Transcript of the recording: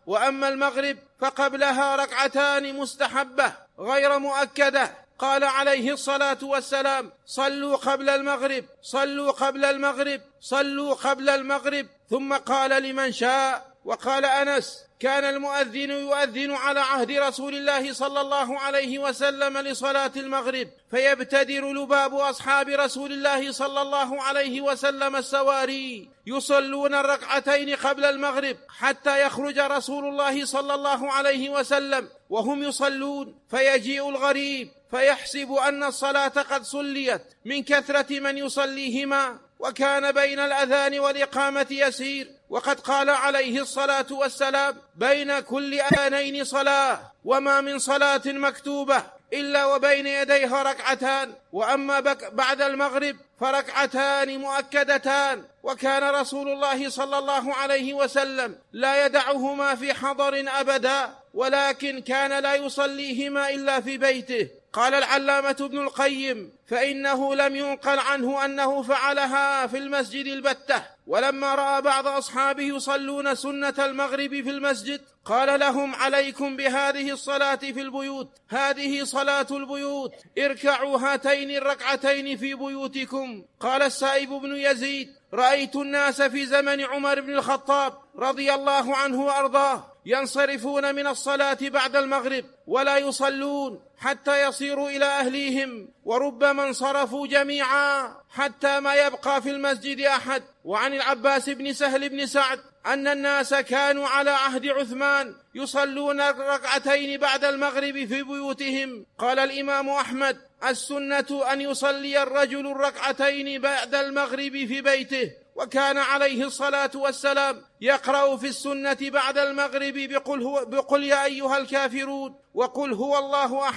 وأما المغرب فقبلها ركعتان مستحبة غير مؤكدة. قال عليه الصلاة والسلام: صلوا قبل المغرب، صلوا قبل المغرب، صلوا قبل المغرب. ثم قال: لمن شاء. وقال أنس: كان المؤذن يؤذن على عهد رسول الله صلى الله عليه وسلم لصلاة المغرب، فيبتدر لباب أصحاب رسول الله صلى الله عليه وسلم السواري يصلون الركعتين قبل المغرب حتى يخرج رسول الله صلى الله عليه وسلم وهم يصلون، فيجيء الغريب فيحسب أن الصلاة قد صليت من كثرة من يصليهما، وكان بين الأذان والإقامة يسير. وقد قال عليه الصلاة والسلام: بين كل آذانين صلاة، وما من صلاة مكتوبة إلا وبين يديها ركعتان، وأما بعد المغرب فركعتان مؤكدتان. وكان رسول الله صلى الله عليه وسلم لا يدعهما في حضر أبدا، ولكن كان لا يصليهما إلا في بيته. قال العلامة ابن القيم: فإنه لم ينقل عنه أنه فعلها في المسجد البتة. ولما رأى بعض أصحابه يصلون سنة المغرب في المسجد قال لهم: عليكم بهذه الصلاة في البيوت، هذه صلاة البيوت، اركعوا هاتين الركعتين في بيوتكم. قال السائب بن يزيد: رأيت الناس في زمن عمر بن الخطاب رضي الله عنه وأرضاه ينصرفون من الصلاة بعد المغرب ولا يصلون حتى يصيروا إلى أهليهم، وربما انصرفوا جميعا حتى ما يبقى في المسجد أحد. وعن العباس بن سهل بن سعد أن الناس كانوا على عهد عثمان يصلون الركعتين بعد المغرب في بيوتهم. قال الإمام أحمد: السنة أن يصلي الرجل الركعتين بعد المغرب في بيته. وكان عليه الصلاة والسلام يقرأ في السنة بعد المغرب بقل يا أيها الكافرون وقل هو الله أحد.